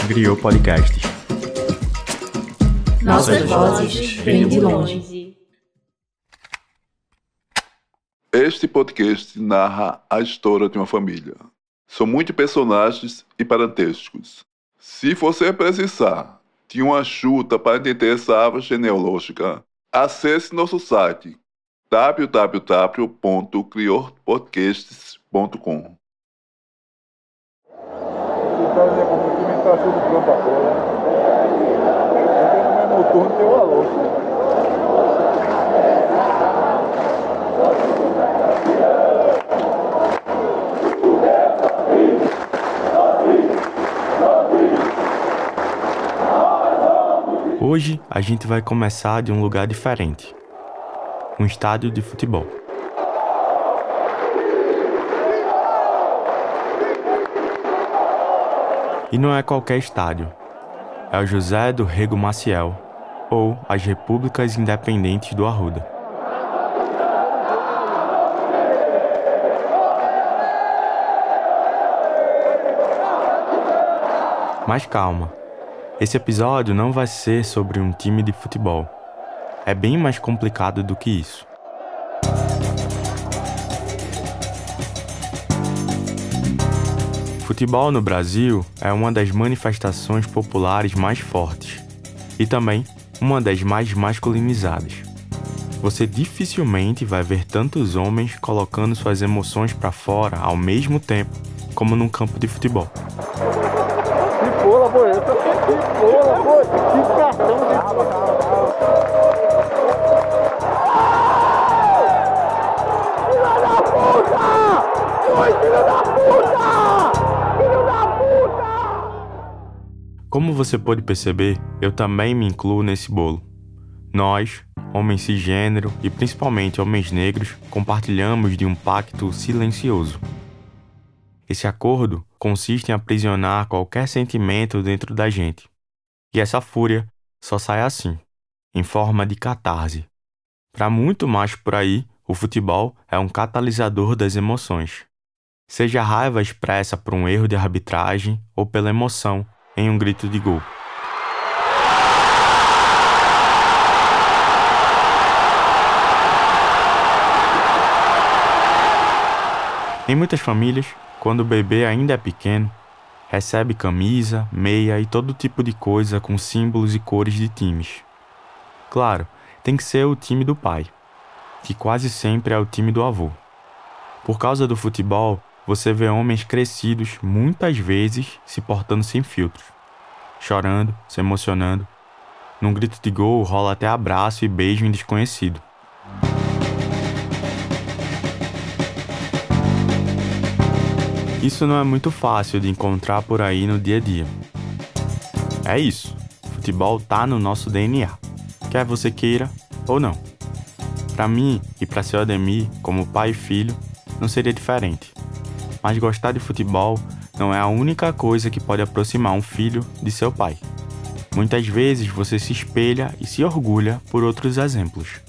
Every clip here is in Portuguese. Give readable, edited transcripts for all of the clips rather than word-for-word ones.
Griot Podcasts. Nossas vozes vêm de longe. Este podcast narra a história de uma família. São muitos personagens e parentescos. Se você precisar de uma ajuda para entender essa árvore genealógica, acesse nosso site www.griotpodcasts.com. Hoje a gente vai começar de um lugar diferente. Um estádio de futebol. E não é qualquer estádio. É o José do Rego Maciel, ou as Repúblicas Independentes do Arruda. Mas calma, esse episódio não vai ser sobre um time de futebol. É bem mais complicado do que isso. Futebol no Brasil é uma das manifestações populares mais fortes e também uma das mais masculinizadas. Você dificilmente vai ver tantos homens colocando suas emoções para fora ao mesmo tempo como num campo de futebol. Como você pode perceber, eu também me incluo nesse bolo. Nós, homens cisgênero e principalmente homens negros, compartilhamos de um pacto silencioso. Esse acordo consiste em aprisionar qualquer sentimento dentro da gente. E essa fúria só sai assim, em forma de catarse. Para muito mais por aí, o futebol é um catalisador das emoções. Seja a raiva expressa por um erro de arbitragem ou pela emoção em um grito de gol. Em muitas famílias, quando o bebê ainda é pequeno, recebe camisa, meia e todo tipo de coisa com símbolos e cores de times. Claro, tem que ser o time do pai, que quase sempre é o time do avô. Por causa do futebol, você vê homens crescidos muitas vezes se portando sem filtros, chorando, se emocionando. Num grito de gol rola até abraço e beijo em desconhecido. Isso não é muito fácil de encontrar por aí no dia a dia. É isso, futebol tá no nosso DNA, quer você queira ou não. Para mim e para seu Ademir, como pai e filho, não seria diferente. Mas gostar de futebol não é a única coisa que pode aproximar um filho de seu pai. Muitas vezes você se espelha e se orgulha por outros exemplos.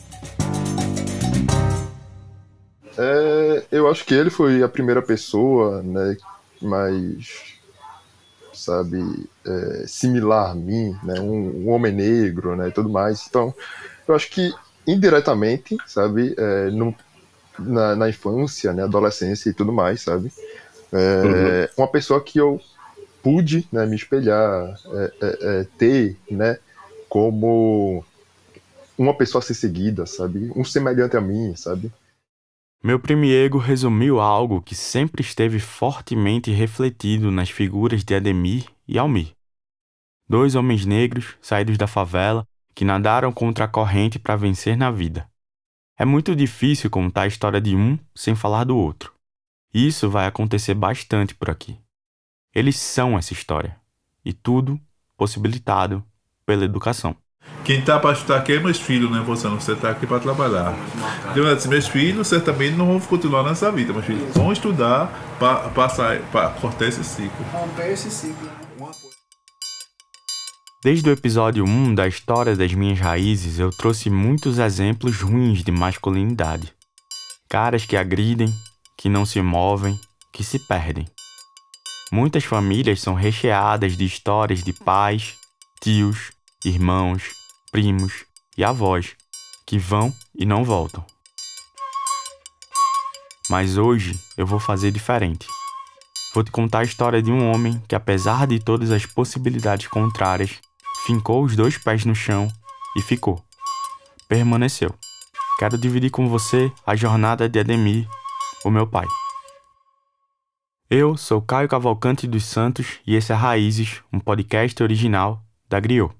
Eu acho que ele foi a primeira pessoa, né, mais, similar a mim, né, um homem negro, né, e tudo mais. Então, eu acho que indiretamente, na infância, né, adolescência e tudo mais, uma pessoa que eu pude, né, me espelhar, ter, né, como uma pessoa a ser seguida, um semelhante a mim, Meu primiego resumiu algo que sempre esteve fortemente refletido nas figuras de Ademir e Almir. Dois homens negros, saídos da favela, que nadaram contra a corrente para vencer na vida. É muito difícil contar a história de um sem falar do outro. Isso vai acontecer bastante por aqui. Eles são essa história. E tudo possibilitado pela educação. Quem tá para estudar aqui é meus filhos, né? Você tá aqui para trabalhar. Então, eu disse, meus filhos certamente não vão continuar nessa vida. Meus filhos vão estudar para cortar esse ciclo. Romper esse ciclo, né? Desde o episódio 1 da História das Minhas Raízes, eu trouxe muitos exemplos ruins de masculinidade. Caras que agridem, que não se movem, que se perdem. Muitas famílias são recheadas de histórias de pais, tios, irmãos, primos e avós que vão e não voltam. Mas hoje eu vou fazer diferente. Vou te contar a história de um homem que, apesar de todas as possibilidades contrárias, fincou os 2 pés no chão e ficou. Permaneceu. Quero dividir com você a jornada de Ademir, o meu pai. Eu sou Caio Cavalcante dos Santos e esse é Raízes, um podcast original da Griot.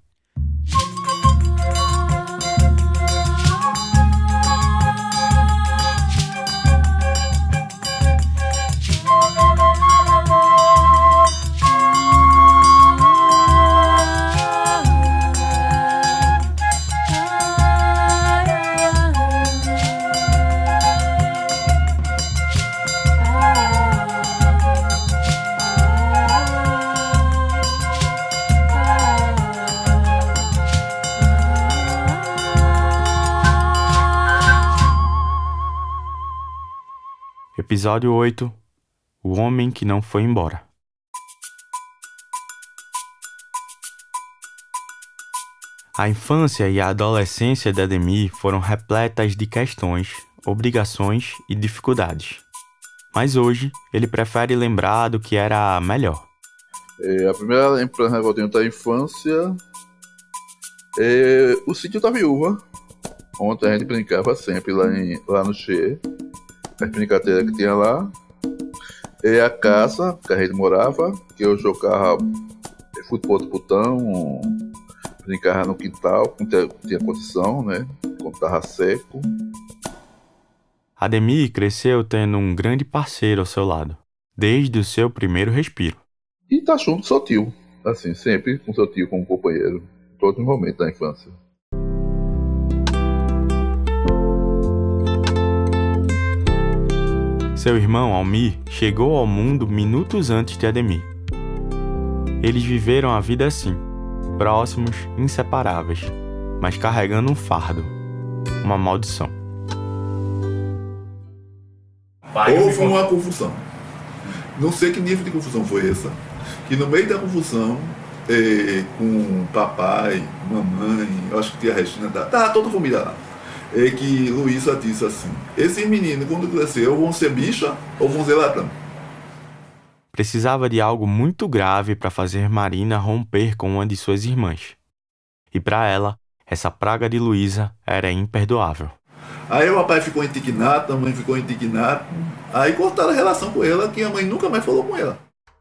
Episódio 8 – O Homem que Não Foi Embora. A infância e a adolescência de Ademir foram repletas de questões, obrigações e dificuldades. Mas hoje, ele prefere lembrar do que era melhor. A primeira lembrança que eu tenho da infância é o sítio da viúva, onde a gente brincava sempre lá no Che. As brincadeiras que tinha lá, e a casa que a gente morava, que eu jogava futebol de botão, brincava no quintal, quando tinha condição, né? Quando estava seco. Ademir cresceu tendo um grande parceiro ao seu lado, desde o seu primeiro respiro. E tá junto com seu tio, assim, sempre com seu tio como companheiro, em todos os momentos da infância. Seu irmão, Almir, chegou ao mundo minutos antes de Ademir. Eles viveram a vida assim, próximos, inseparáveis, mas carregando um fardo, uma maldição. Houve uma confusão. Não sei que nível de confusão foi essa. Que no meio da confusão, com papai, mamãe, eu acho que tinha a Regina, tá toda a família lá. É que Luísa disse assim: esses meninos, quando crescer, ou vão ser bicha ou vão ser ladrão. Precisava de algo muito grave para fazer Marina romper com uma de suas irmãs. E para ela, essa praga de Luísa era imperdoável. Aí o papai ficou indignado, a mãe ficou indignada. Aí cortaram a relação com ela, que a mãe nunca mais falou com ela.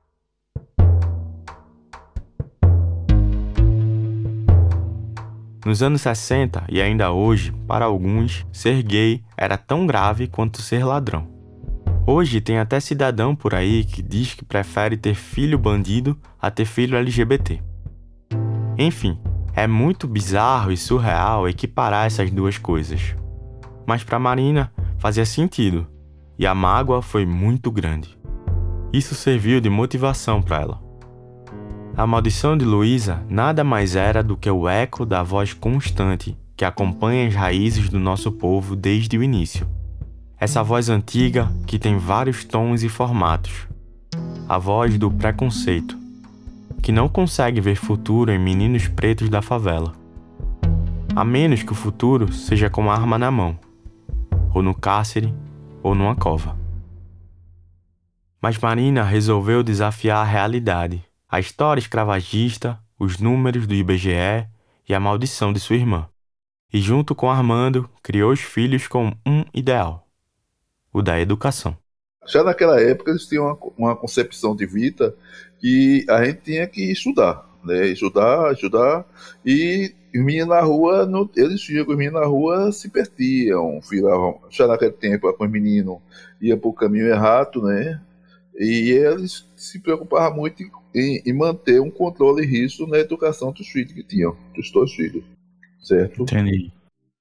Nos anos 60 e ainda hoje, para alguns, ser gay era tão grave quanto ser ladrão. Hoje tem até cidadão por aí que diz que prefere ter filho bandido a ter filho LGBT. Enfim, é muito bizarro e surreal equiparar essas duas coisas. Mas para Marina fazia sentido, e a mágoa foi muito grande. Isso serviu de motivação para ela. A maldição de Luísa nada mais era do que o eco da voz constante que acompanha as raízes do nosso povo desde o início. Essa voz antiga que tem vários tons e formatos. A voz do preconceito, que não consegue ver futuro em meninos pretos da favela. A menos que o futuro seja com arma na mão, ou no cárcere, ou numa cova. Mas Marina resolveu desafiar a realidade. A história escravagista, os números do IBGE e a maldição de sua irmã. E junto com Armando, criou os filhos com um ideal: o da educação. Já naquela época eles tinham uma concepção de vida que a gente tinha que estudar, né? Estudar, e os meninos na rua, eles viam que os meninos na rua se perdiam, viravam. Já naquele tempo, os meninos iam para o caminho errado, né? E eles se preocupavam muito em manter um controle rígido na educação dos filhos que tinham, dos 2 filhos, certo? Entendi.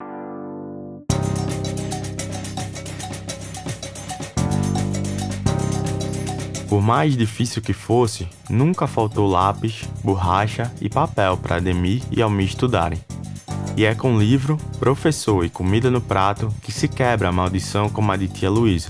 Por mais difícil que fosse, nunca faltou lápis, borracha e papel para Ademir e Almir estudarem. E é com livro, professor e comida no prato que se quebra a maldição como a de tia Luísa.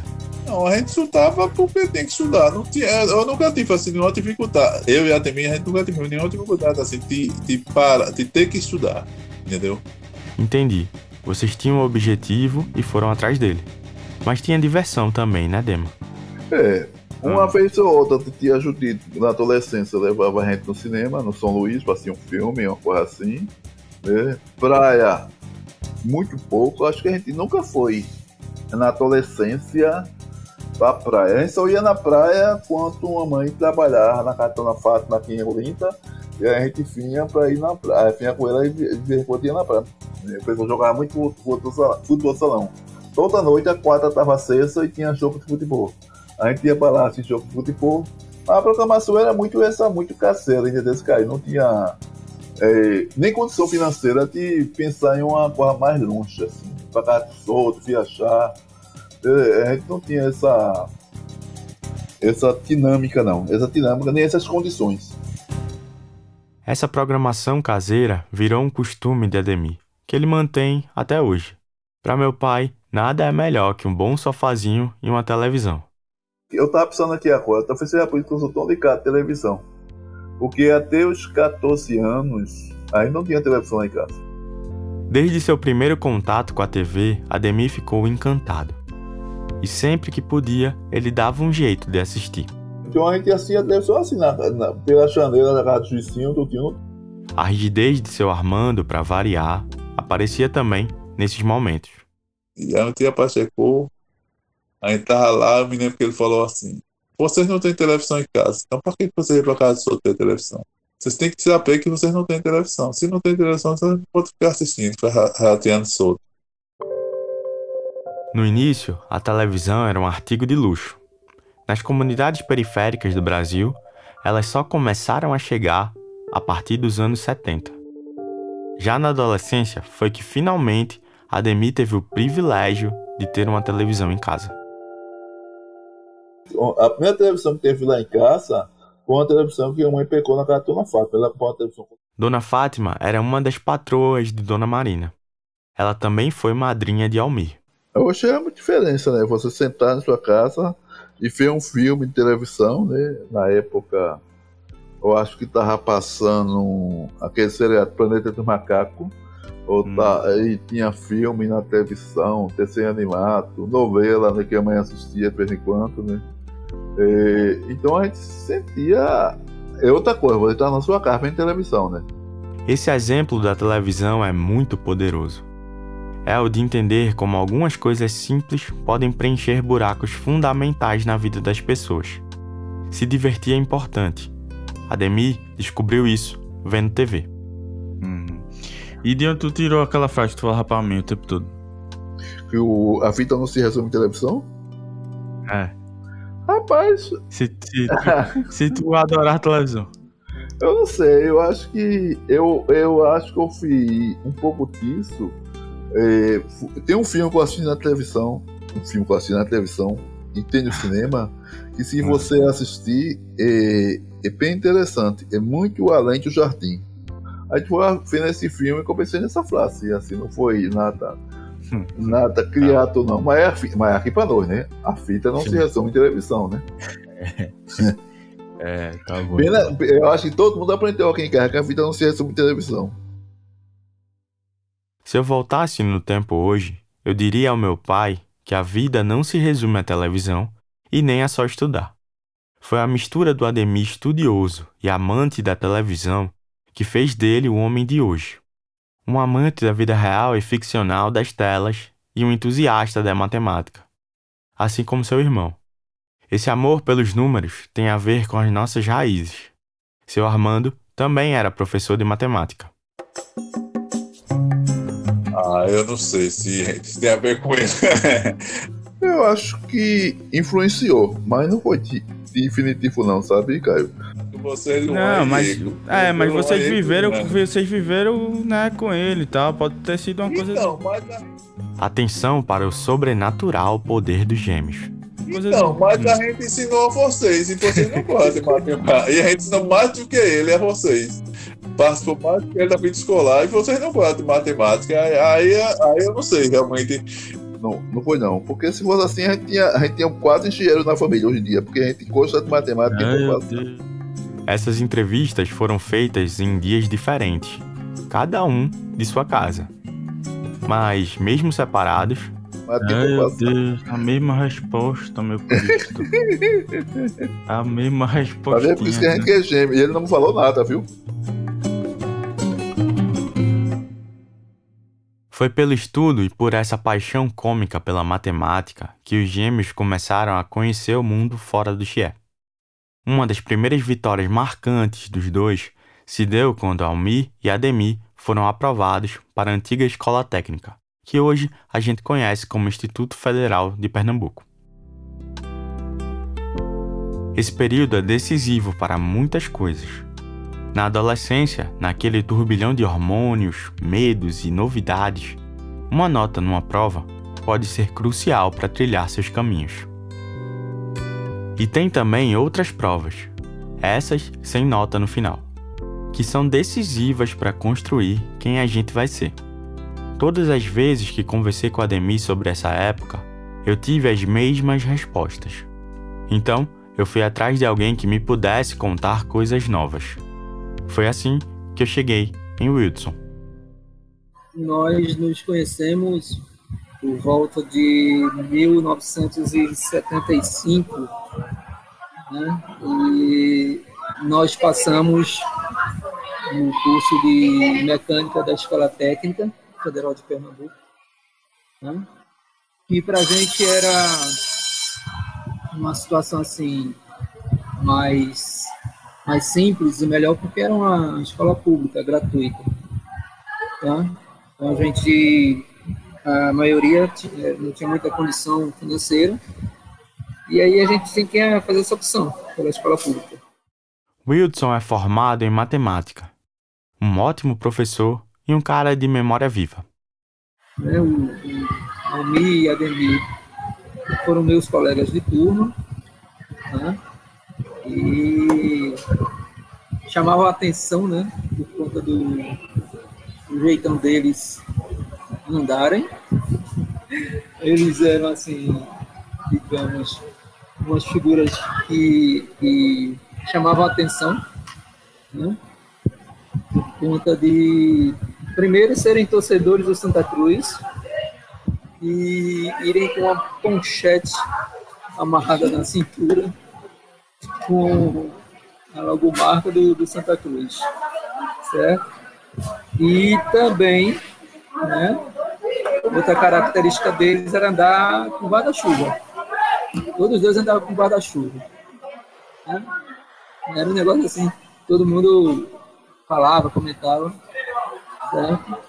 Não, a gente estudava porque tem que estudar. Não tinha, eu nunca tive assim, nenhuma dificuldade. Eu e a Temi, a gente nunca tive nenhuma dificuldade assim, de ter que estudar. Entendeu? Entendi. Vocês tinham um objetivo e foram atrás dele. Mas tinha diversão também, né, Dema? Uma vez ou outra, tia Judite, na adolescência, levava a gente no cinema, no São Luís, pra assistir um filme, uma coisa assim. Né? Praia, muito pouco. Acho que a gente nunca foi na adolescência pra praia. A gente só ia na praia quando a mãe trabalhava na Catona Fátima aqui em Olinda. E a gente vinha pra ir na praia. Vinha com ela e ia na praia. O pessoal jogava muito futebol salão. Toda noite a quadra estava acesa e tinha jogo de futebol. A gente ia para lá assistir jogo de futebol. A programação era muito caseira, entendeu? Cara, não tinha nem condição financeira de pensar em uma coisa mais longe, assim, pagar solto, viajar. A gente não tinha essa dinâmica, não. Essa dinâmica, nem essas condições. Essa programação caseira virou um costume de Ademir, que ele mantém até hoje. Para meu pai, nada é melhor que um bom sofazinho e uma televisão. Eu tava pensando aqui agora, talvez seja por isso que eu sou tão ligado à televisão. Porque até os 14 anos, aí não tinha televisão lá em casa. Desde seu primeiro contato com a TV, Ademir ficou encantado. E sempre que podia, ele dava um jeito de assistir. Então a gente assistia a televisão assim, pela janela da casa do Juicinho, do tio. A rigidez de seu Armando, para variar, aparecia também nesses momentos. E aí um dia Pacheco, a gente tava lá, eu me lembro que ele falou assim: vocês não têm televisão em casa, então para que vocês vêm para casa só ter televisão? Vocês têm que saber que vocês não têm televisão. Se não tem televisão, vocês não podem ficar assistindo, rateando solto. No início, a televisão era um artigo de luxo. Nas comunidades periféricas do Brasil, elas só começaram a chegar a partir dos anos 70. Já na adolescência, foi que finalmente Ademir teve o privilégio de ter uma televisão em casa. A primeira televisão que teve lá em casa foi uma televisão que a mãe pegou na casa da Dona Fátima. Ela pôs uma televisão. Dona Fátima era uma das patroas de Dona Marina. Ela também foi madrinha de Almir. Eu achei uma diferença, né? Você sentar na sua casa e ver um filme de televisão, né? Na época, eu acho que estava passando aquele seriado Planeta do Macaco. E tinha filme na televisão, desenho animado, novela, né, que a mãe assistia de vez em quando, né? Então a gente sentia. É outra coisa, você está na sua casa vendo televisão, né? Esse exemplo da televisão é muito poderoso. É o de entender como algumas coisas simples podem preencher buracos fundamentais na vida das pessoas. Se divertir é importante. Ademir descobriu isso vendo TV. E de onde tu tirou aquela frase que tu falava pra mim o tempo todo? Que a vida não se resume em televisão? É. Rapaz, Se tu adorar televisão. eu não sei, eu acho que eu fiz um pouco disso. Tem um filme que eu assisti na televisão, e tem no cinema, que se você assistir, é bem interessante, é muito além do jardim. A gente foi vendo esse filme e comecei nessa frase, assim, não foi nada criado não, mas é aqui pra nós, né? A fita não se resume em televisão, né? Tá bom. Eu acho que todo mundo aprendeu aqui em casa que a fita não se resume em televisão. Se eu voltasse no tempo hoje, eu diria ao meu pai que a vida não se resume à televisão e nem a só estudar. Foi a mistura do Ademir estudioso e amante da televisão que fez dele o homem de hoje. Um amante da vida real e ficcional das telas e um entusiasta da matemática. Assim como seu irmão. Esse amor pelos números tem a ver com as nossas raízes. Seu Armando também era professor de matemática. Eu não sei se tem a ver com ele. Eu acho que influenciou, mas não foi definitivo não, sabe, Caio? Vocês Não, mas vocês viveram, né, com ele e tal. Pode ter sido uma coisa. Então, mas Atenção para o sobrenatural poder dos gêmeos. mas a gente ensinou a vocês, e vocês não gostam de matemática. E a gente ensinou mais do que ele a vocês. Passou mais do que ele da vida escolar e vocês não gostam de matemática. Aí eu não sei realmente Não foi não. Porque se fosse assim, a gente tinha 4 engenheiros na família hoje em dia, porque a gente gosta de matemática e inovação. Essas entrevistas foram feitas em dias diferentes, cada um de sua casa. Mas, mesmo separados... Meu Deus, a mesma resposta, meu Cristo. A mesma resposta. Tá vendo? Por isso que a gente é gêmeo. E ele não me falou nada, viu? Foi pelo estudo e por essa paixão cômica pela matemática que os gêmeos começaram a conhecer o mundo fora do Chié. Uma das primeiras vitórias marcantes dos dois se deu quando Almir e Ademir foram aprovados para a antiga escola técnica, que hoje a gente conhece como Instituto Federal de Pernambuco. Esse período é decisivo para muitas coisas. Na adolescência, naquele turbilhão de hormônios, medos e novidades, uma nota numa prova pode ser crucial para trilhar seus caminhos. E tem também outras provas, essas sem nota no final, que são decisivas para construir quem a gente vai ser. Todas as vezes que conversei com a Ademir sobre essa época, eu tive as mesmas respostas. Então, eu fui atrás de alguém que me pudesse contar coisas novas. Foi assim que eu cheguei em Wilson. Nós nos conhecemos por volta de 1975, né? E nós passamos no curso de mecânica da Escola Técnica Federal de Pernambuco, né? E para a gente era uma situação assim mais simples e melhor, porque era uma escola pública, gratuita, tá? Então a maioria não tinha muita condição financeira, e aí a gente tem que fazer essa opção pela escola pública. Wilson é formado em matemática, um ótimo professor e um cara de memória viva. O Almir e Ademir foram meus colegas de turma, né? E chamava a atenção, né, por conta do jeitão deles andarem. Eles eram, assim, digamos, umas figuras que chamavam a atenção, né, por conta de, primeiro, serem torcedores do Santa Cruz e irem com uma ponchete amarrada na cintura, com a logomarca do Santa Cruz, certo? E também, né, outra característica deles era andar com guarda-chuva. Todos os dois andavam com guarda-chuva, né? Era um negócio assim, todo mundo falava, comentava, certo?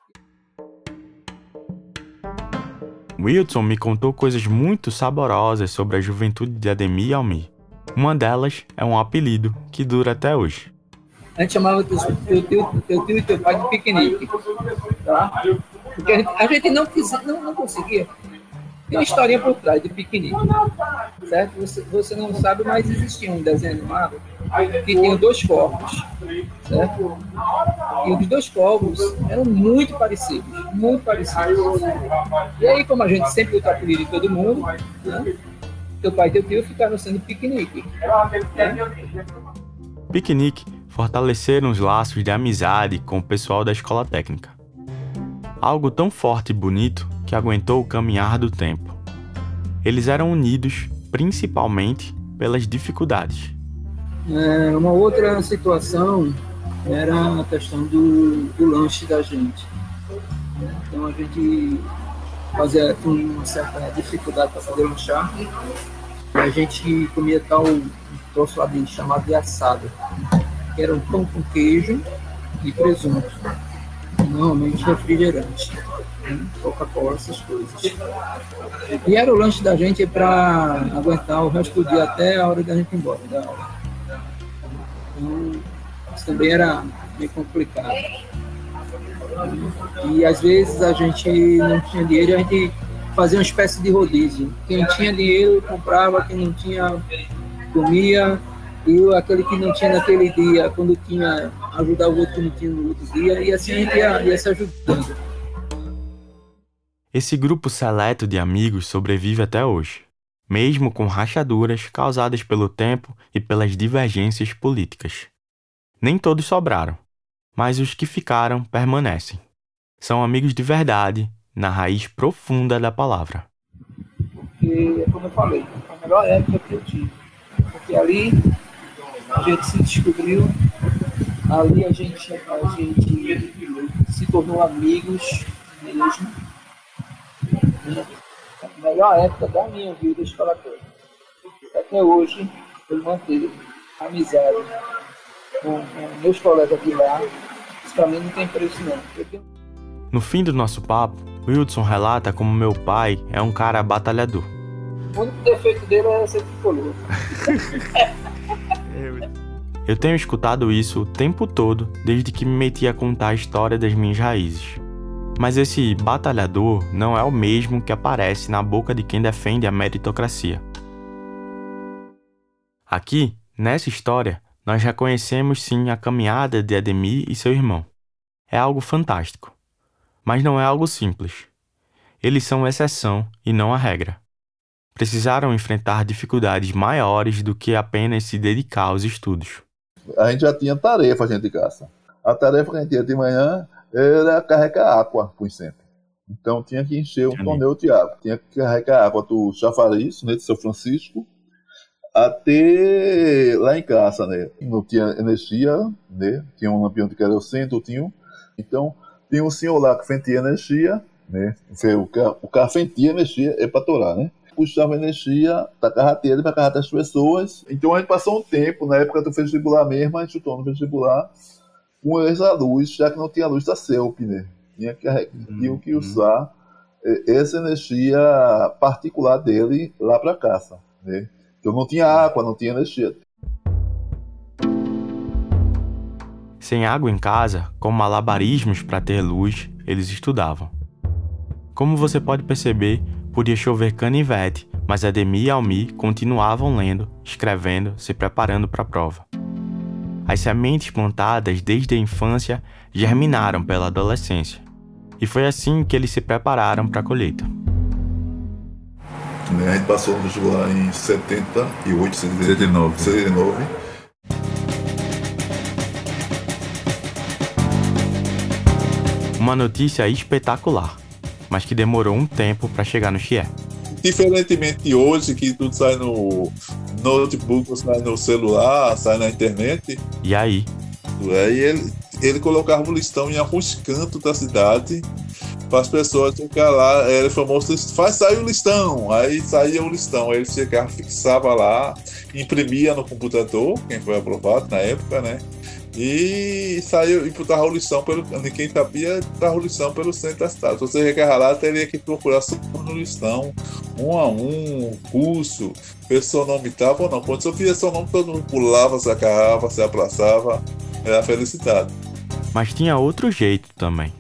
Wilson me contou coisas muito saborosas sobre a juventude de Ademir e Almir. Uma delas é um apelido que dura até hoje. A gente chamava teu tio e teu pai de piquenique, tá? Porque a gente não conseguia. Tem uma historinha por trás de piquenique, certo? Você não sabe, mas existia um desenho animado que tinha 2 corvos, certo? E os 2 corvos eram muito parecidos, muito parecidos. E aí, como a gente sempre botou apelido de todo mundo, né? Teu pai e teu tio ficaram sendo piquenique. Piquenique fortaleceram os laços de amizade com o pessoal da escola técnica. Algo tão forte e bonito que aguentou o caminhar do tempo. Eles eram unidos principalmente pelas dificuldades. Uma outra situação era a questão do lanche da gente. Então a gente fazia uma certa dificuldade para poder lanchar. A gente comia tal troço lá dentro, chamado de assado, que era um pão com queijo e presunto. Normalmente refrigerante, né? Coca-Cola, essas coisas. E era o lanche da gente para aguentar o resto do dia até a hora da gente ir embora da aula. Então, isso também era bem complicado. E às vezes a gente não tinha dinheiro, a gente fazia uma espécie de rodízio. Quem tinha dinheiro comprava, quem não tinha comia, e aquele que não tinha naquele dia, quando tinha, ajudar o outro que não tinha no outro dia, e assim a gente ia se ajudando. Esse grupo seleto de amigos sobrevive até hoje, mesmo com rachaduras causadas pelo tempo e pelas divergências políticas. Nem todos sobraram, mas os que ficaram permanecem. São amigos de verdade, na raiz profunda da palavra. Porque, como eu falei, foi a melhor época que eu tive. Porque ali a gente se descobriu, ali a gente se tornou amigos mesmo. Né? A melhor época da minha vida escolatória. Até hoje eu mantenho amizade com meus colegas de lá. Isso para mim não tem preço não. No fim do nosso papo, Wildson relata como meu pai é um cara batalhador. O único defeito dele é ser tricolor. Eu tenho escutado isso o tempo todo desde que me meti a contar a história das minhas raízes. Mas esse batalhador não é o mesmo que aparece na boca de quem defende a meritocracia. Aqui, nessa história, nós reconhecemos sim a caminhada de Ademir e seu irmão. É algo fantástico. Mas não é algo simples. Eles são exceção e não a regra. Precisaram enfrentar dificuldades maiores do que apenas se dedicar aos estudos. A gente já tinha tarefa dentro de casa. A tarefa que a gente tinha de manhã era carregar água para o centro. Então tinha que encher um tonel de água. Tinha que carregar água do Chafariz, né, de São Francisco, até lá em casa, né? Não tinha energia, né? Tinha um lampião de querosene, então tinha um senhor lá que fentia energia, né? O carro fentia energia é para torar, né? Puxava energia, tacava a telha para casa das pessoas. Então a gente passou um tempo, na época do vestibular mesmo, a gente chutou no vestibular com essa luz, já que não tinha luz da CELP, né? Tinha que usar essa energia particular dele lá para casa, né? Então não tinha água, não tinha energia. Sem água em casa, com malabarismos para ter luz, eles estudavam. Como você pode perceber, podia chover canivete, mas Ademir e Almir continuavam lendo, escrevendo, se preparando para a prova. As sementes plantadas desde a infância germinaram pela adolescência. E foi assim que eles se prepararam para a colheita. A gente passou no vestibular em 78, 79. Uma notícia espetacular, mas que demorou um tempo para chegar no Chié. Diferentemente de hoje, que tudo sai no notebook, sai no celular, sai na internet. E aí? Aí ele colocava o listão em alguns cantos da cidade para as pessoas ficar lá. Era famoso, faz sair o listão. Aí saía o listão, aí ele chegava, fixava lá, imprimia no computador, quem foi aprovado na época, né? E saiu e botava o listão quem sabia, botava o listão pelo centro da cidade. Se você recarrar lá, teria que procurar só no listão, um a um, curso, ver se seu nome estava ou não. Quando você via seu nome, todo mundo pulava, se agarrava, se abraçava, era felicidade. Mas tinha outro jeito também.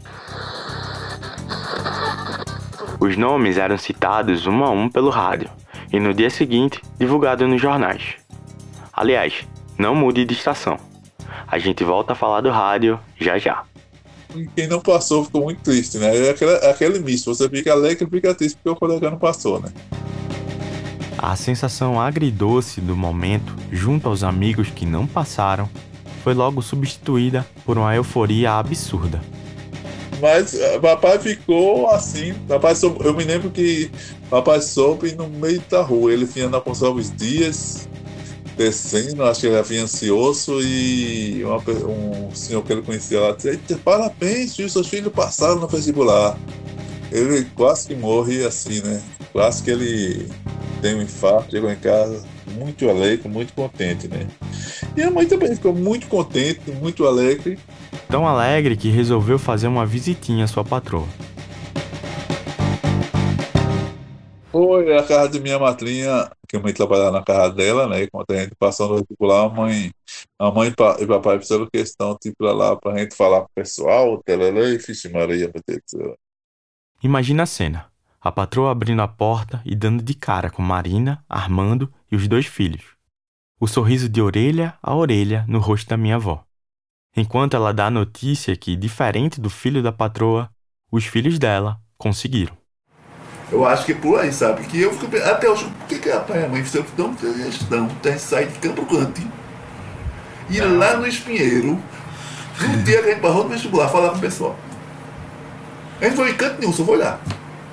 Os nomes eram citados um a um pelo rádio e no dia seguinte divulgados nos jornais. Aliás, não mude de estação. A gente volta a falar do rádio já já. Quem não passou ficou muito triste, né? É aquele misto, você fica alegre e fica triste porque o colega não passou, né? A sensação agridoce do momento, junto aos amigos que não passaram, foi logo substituída por uma euforia absurda. Mas papai ficou assim, eu me lembro que papai soube no meio da rua, ele vinha na Gonçalves Dias, descendo, acho que ele vinha ansioso e um senhor que ele conhecia lá disse: parabéns, seus filhos passaram no vestibular. Ele quase que morre assim, né? Quase que ele tem um infarto, chegou em casa muito alegre, muito contente, né? E a mãe também ficou muito contente, muito alegre. Tão alegre que resolveu fazer uma visitinha à sua patroa. Foi a casa de minha madrinha, que a mãe trabalhava na casa dela, né? Quando a gente passou no vestibular, a mãe e papai fizeram questão de ir pra lá pra gente falar com o pessoal, telele, fixe Maria, Imagina a cena. A patroa abrindo a porta e dando de cara com Marina, Armando e os 2 filhos. O sorriso de orelha a orelha no rosto da minha avó. Enquanto ela dá a notícia que, diferente do filho da patroa, os filhos dela conseguiram. Eu acho que é por aí, sabe? Que eu fico até hoje, por que a pai e a mãe fizeram tão gestão? Tem que sair de Campo Grande e lá no Espinheiro, no dia que a gente parou no vestibular, falar com o pessoal. A gente foi em canto nenhum, só foi lá.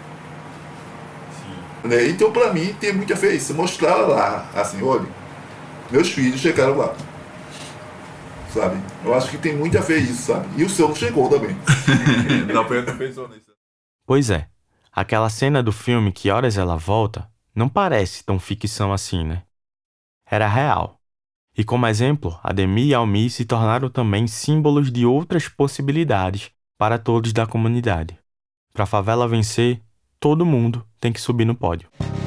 Né? Então, pra mim, tem muita fé isso. Mostrar lá, assim, olha, meus filhos chegaram lá. Sabe? Eu acho que tem muita fé isso, sabe? E o seu não chegou também. Não pensou nisso. Pois é, aquela cena do filme Que Horas Ela Volta não parece tão ficção assim, né? Era real. E como exemplo, Ademir e Almir se tornaram também símbolos de outras possibilidades para todos da comunidade. Para a favela vencer, todo mundo tem que subir no pódio.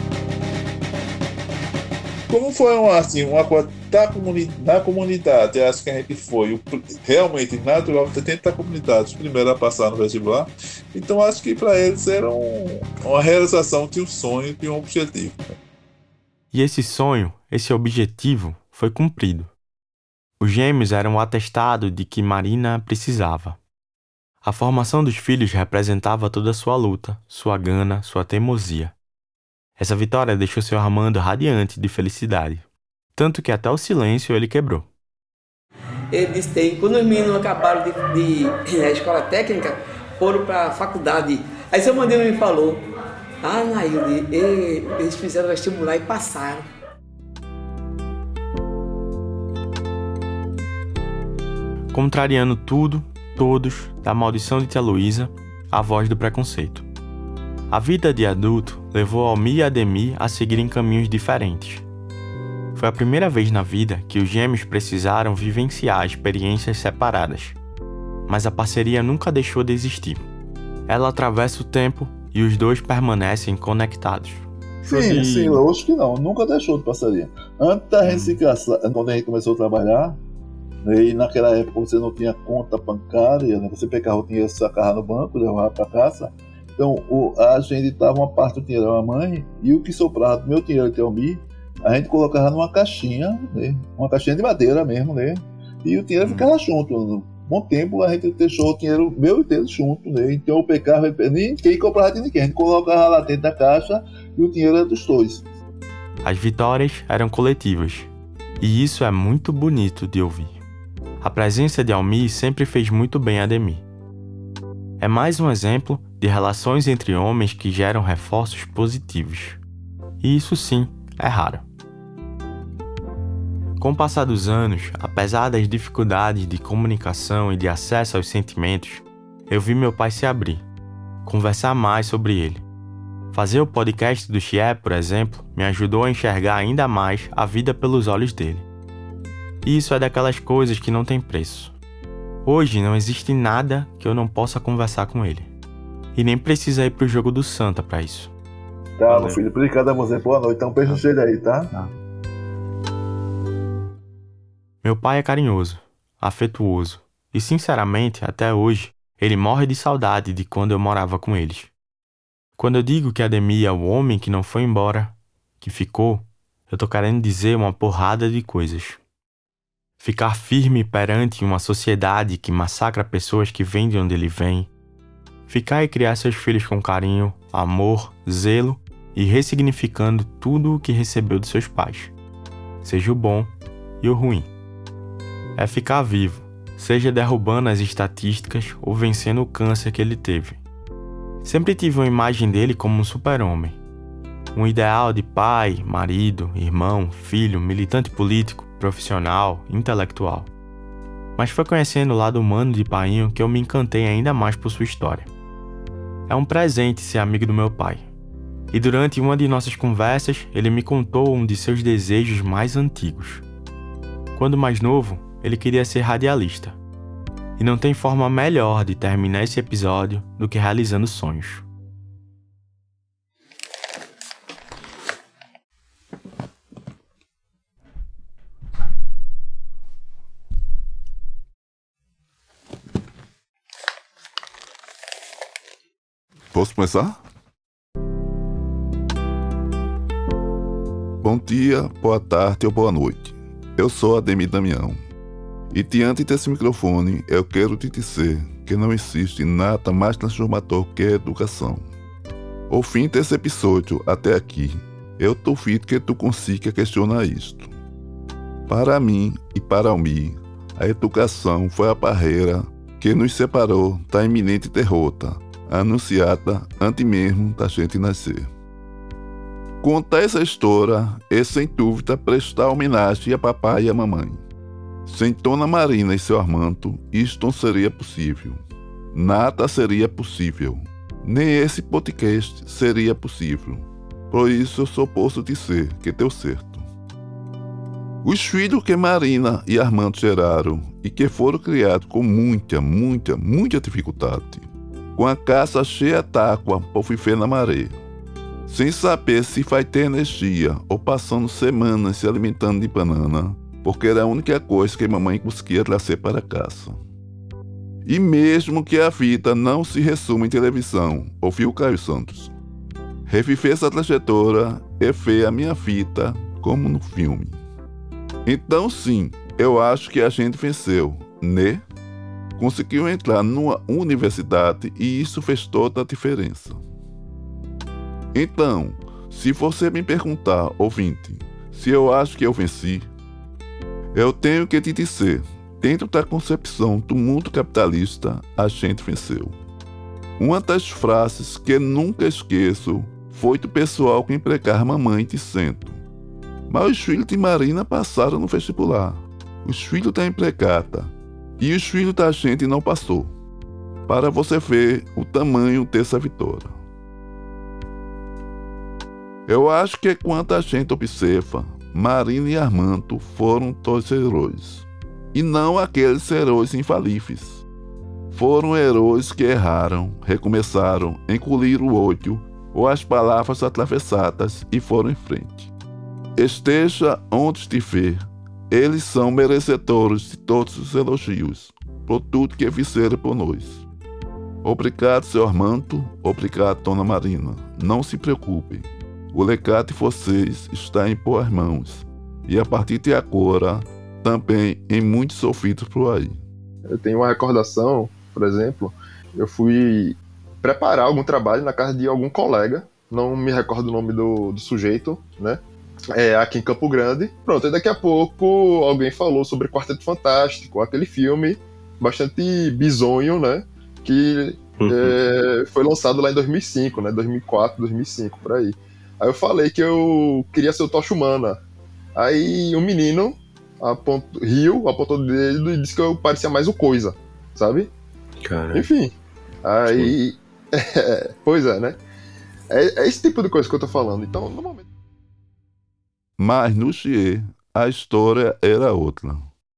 Como foi uma coisa na comunidade, acho que a gente foi realmente natural dentro da comunidade, os primeiros a passar no vestibular, então acho que para eles era uma realização de um sonho, de um objetivo. E esse sonho, esse objetivo, foi cumprido. Os gêmeos eram o atestado de que Marina precisava. A formação dos filhos representava toda a sua luta, sua gana, sua teimosia. Essa vitória deixou seu Armando radiante de felicidade, tanto que até o silêncio ele quebrou. Ele disse que quando os meninos acabaram de escola técnica, foram para a faculdade. Aí seu Mandinho me falou, Nailde, eles fizeram vestibular e passaram. Contrariando tudo, todos, da maldição de Tia Luísa, a voz do preconceito. A vida de adulto levou Almir e Ademir a seguirem caminhos diferentes. Foi a primeira vez na vida que os gêmeos precisaram vivenciar experiências separadas. Mas a parceria nunca deixou de existir. Ela atravessa o tempo e os dois permanecem conectados. Sim, lógico que não. Nunca deixou de parceria. Antes da gente se casar, quando a gente começou a trabalhar, e naquela época você não tinha conta bancária, né? Você pegava o dinheiro, sacava no banco, levava para casa. Então, a gente dava uma parte do dinheiro à mãe e o que sobrava do meu dinheiro de Almir, a gente colocava numa caixinha, né? Uma caixinha de madeira mesmo, né? E o dinheiro ficava junto. Um bom tempo a gente deixou o dinheiro meu e dele junto, né? Então eu pegava, ninguém comprava de ninguém, a gente colocava lá dentro da caixa e o dinheiro era dos dois. As vitórias eram coletivas e isso é muito bonito de ouvir. A presença de Almir sempre fez muito bem a Ademir. É mais um exemplo de relações entre homens que geram reforços positivos. E isso sim é raro. Com o passar dos anos, apesar das dificuldades de comunicação e de acesso aos sentimentos, eu vi meu pai se abrir, conversar mais sobre ele. Fazer o podcast do Chié, por exemplo, me ajudou a enxergar ainda mais a vida pelos olhos dele. E isso é daquelas coisas que não tem preço. Hoje não existe nada que eu não possa conversar com ele. E nem precisa ir pro jogo do Santa pra isso. Tá, meu filho, obrigado a você. Boa noite. Então, um beijo cheio aí, tá? Meu pai é carinhoso, afetuoso. E sinceramente, até hoje, ele morre de saudade de quando eu morava com eles. Quando eu digo que Ademir é o homem que não foi embora, que ficou, eu tô querendo dizer uma porrada de coisas. Ficar firme perante uma sociedade que massacra pessoas que vêm de onde ele vem. Ficar e criar seus filhos com carinho, amor, zelo e ressignificando tudo o que recebeu de seus pais. Seja o bom e o ruim. É ficar vivo, seja derrubando as estatísticas ou vencendo o câncer que ele teve. Sempre tive uma imagem dele como um super-homem. Um ideal de pai, marido, irmão, filho, militante político, profissional, intelectual. Mas foi conhecendo o lado humano de Painho que eu me encantei ainda mais por sua história. É um presente ser amigo do meu pai. E durante uma de nossas conversas, ele me contou um de seus desejos mais antigos. Quando mais novo, ele queria ser radialista. E não tem forma melhor de terminar esse episódio do que realizando sonhos. Posso começar? Bom dia, boa tarde ou boa noite. Eu sou Ademir Damião. E diante desse microfone, eu quero te dizer que não existe nada mais transformador que a educação. Ouvindo esse episódio até aqui, eu duvido que tu consiga questionar isto. Para mim e para Almir, a educação foi a barreira que nos separou da iminente derrota, anunciada antes mesmo da gente nascer. Contar essa história é, sem dúvida, prestar homenagem a papai e a mamãe. Sem Dona Marina e seu Armando, isto não seria possível. Nada seria possível. Nem esse podcast seria possível. Por isso eu só posso dizer que deu certo. Os filhos que Marina e Armando geraram e que foram criados com muita dificuldade, com a casa cheia d'água por viver na maré, sem saber se vai ter energia ou passando semanas se alimentando de banana, porque era a única coisa que mamãe conseguia trazer para casa. E mesmo que a vida não se resuma em televisão, ouviu Caio Santos, reviver essa trajetória é ver a minha vida como no filme. Então sim, eu acho que a gente venceu, né? Conseguiu entrar numa universidade e isso fez toda a diferença. Então, se você me perguntar, ouvinte, se eu acho que eu venci, eu tenho que te dizer, dentro da concepção do mundo capitalista, a gente venceu. Uma das frases que nunca esqueço foi do pessoal que empregava mamãe dizendo: mas os filhos de Marina passaram no vestibular, os filhos da empregada e os filhos da gente não passou. Para você ver o tamanho dessa vitória. Eu acho que quando a gente observa, Marina e Armando foram dois heróis. E não aqueles heróis infalíveis. Foram heróis que erraram, recomeçaram, engoliram o ódio ou as palavras atravessadas e foram em frente. Esteja onde estiver, eles são merecedores de todos os elogios, por tudo que fizeram por nós. Obrigado, seu Armando, obrigado, Dona Marina. Não se preocupem, o legado de vocês está em boas mãos, e a partir de agora, também em muitos ouvidos por aí. Eu tenho uma recordação, por exemplo, eu fui preparar algum trabalho na casa de algum colega, não me recordo o nome do sujeito, né? Aqui em Campo Grande. Pronto, e daqui a pouco alguém falou sobre Quarteto Fantástico, aquele filme bastante bizonho, né? Que foi lançado lá em 2005, né? 2004, 2005, por aí. Aí eu falei que eu queria ser o Tocha Humana. Aí um menino riu, apontou o dedo e disse que eu parecia mais o Coisa, sabe? Cara. Enfim. Aí... pois é, né? É esse tipo de coisa que eu tô falando. Então, no momento... Mas no Chie, a história era outra.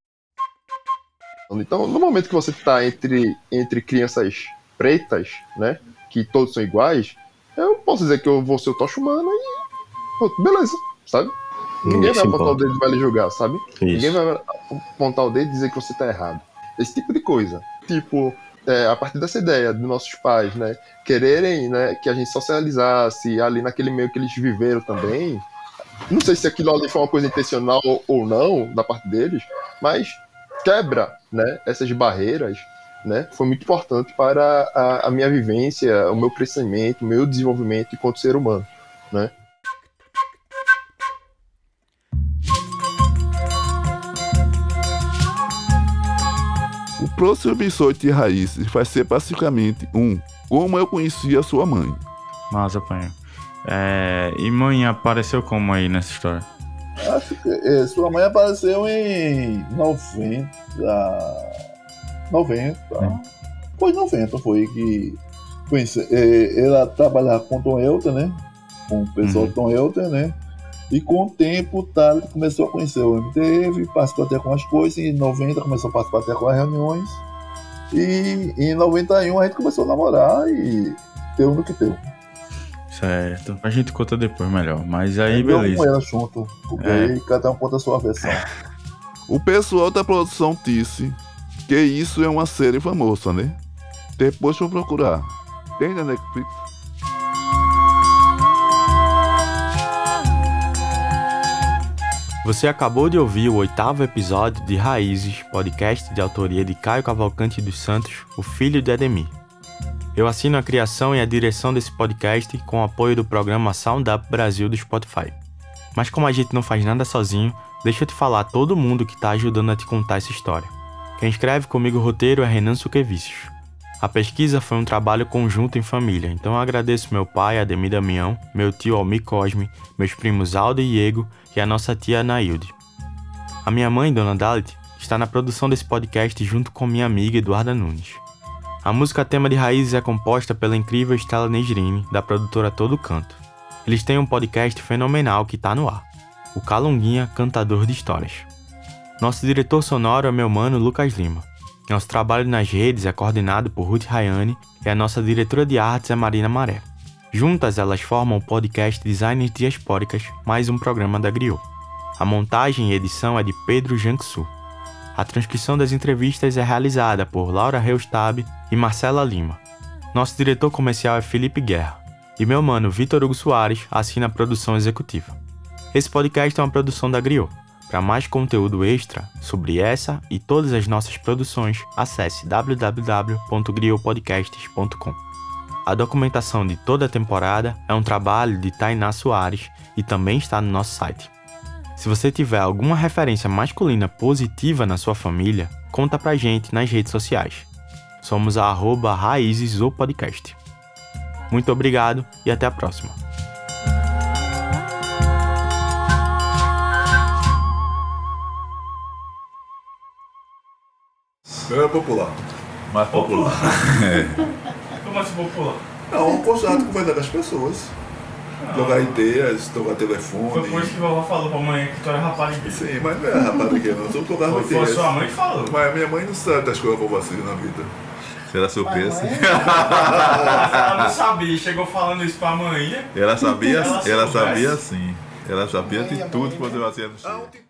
Então, no momento que você tá entre crianças pretas, né? Que todos são iguais, eu posso dizer que eu vou ser o Tocha Humana e... beleza, sabe? Ninguém vai apontar o dedo e vai lhe julgar, sabe? Isso. Ninguém vai apontar o dedo e dizer que você tá errado. Esse tipo de coisa. Tipo, a partir dessa ideia dos nossos pais, né? Quererem, né, que a gente socializasse ali naquele meio que eles viveram também. Não sei se aquilo ali foi uma coisa intencional ou não, da parte deles, mas quebra, né, essas barreiras, né? Foi muito importante para a minha vivência, o meu crescimento, o meu desenvolvimento enquanto ser humano, né? O próximo episódio de Raízes vai ser basicamente como eu conheci a sua mãe. Massa, Panho. E mãe apareceu como aí nessa história? Acho que sua mãe apareceu em 90. Foi 90, foi que conheci. Ela trabalhava com Tom Helder, né? Com o pessoal do Tom Helder, né? E com o tempo, tá, começou a conhecer o MTV, participou até com as coisas. Em 90 começou a participar até com as reuniões. E em 91 a gente começou a namorar e deu no que deu. Certo. A gente conta depois melhor. Mas aí, beleza. Com ela junto, porque aí cada um conta a sua versão. O pessoal da produção disse que isso é uma série famosa, né? Depois vou procurar. Tem na Netflix? Você acabou de ouvir o 8º episódio de Raízes, podcast de autoria de Caio Cavalcante dos Santos, o filho de Ademir. Eu assino a criação e a direção desse podcast com o apoio do programa Sound Up Brasil do Spotify. Mas como a gente não faz nada sozinho, deixa eu te falar todo mundo que está ajudando a te contar essa história. Quem escreve comigo o roteiro é Renan Suquevicius. A pesquisa foi um trabalho conjunto em família, então eu agradeço meu pai, Ademir Damião, meu tio Almir Cosme, meus primos Aldo e Diego e a nossa tia Anailde. A minha mãe, Dona Dalit, está na produção desse podcast junto com minha amiga Eduarda Nunes. A música tema de Raízes é composta pela incrível Stella Negrini, da produtora Todo Canto. Eles têm um podcast fenomenal que está no ar, o Calunguinha Cantador de Histórias. Nosso diretor sonoro é meu mano Lucas Lima. Nosso trabalho nas redes é coordenado por Ruth Rayane e a nossa diretora de artes é Marina Maré. Juntas elas formam o podcast Designers Diaspóricas, mais um programa da Griot. A montagem e edição é de Pedro Janksu. A transcrição das entrevistas é realizada por Laura Reustab e Marcela Lima. Nosso diretor comercial é Felipe Guerra. E meu mano Vitor Hugo Soares assina a produção executiva. Esse podcast é uma produção da Griot. Para mais conteúdo extra sobre essa e todas as nossas produções, acesse www.griotpodcasts.com. A documentação de toda a temporada é um trabalho de Tainá Soares e também está no nosso site. Se você tiver alguma referência masculina positiva na sua família, conta pra gente nas redes sociais. Somos a @raizesopodcast. Muito obrigado e até a próxima. É popular. Mais popular. Como assim popular? Não, um contato com as pessoas. Trocar ideias, trocar telefone. Foi por isso que a vovó falou pra mãe que tu era rapariga. Sim, mas não é rapariga não, só trocar ideias. Foi a sua mãe que falou. Mas minha mãe não sabe das coisas que eu faço na vida. Será surpresa? Ela não sabia, chegou falando isso pra mãe. Ela sabia sim. Ela sabia Mãe, de tudo quando eu fazia no chão.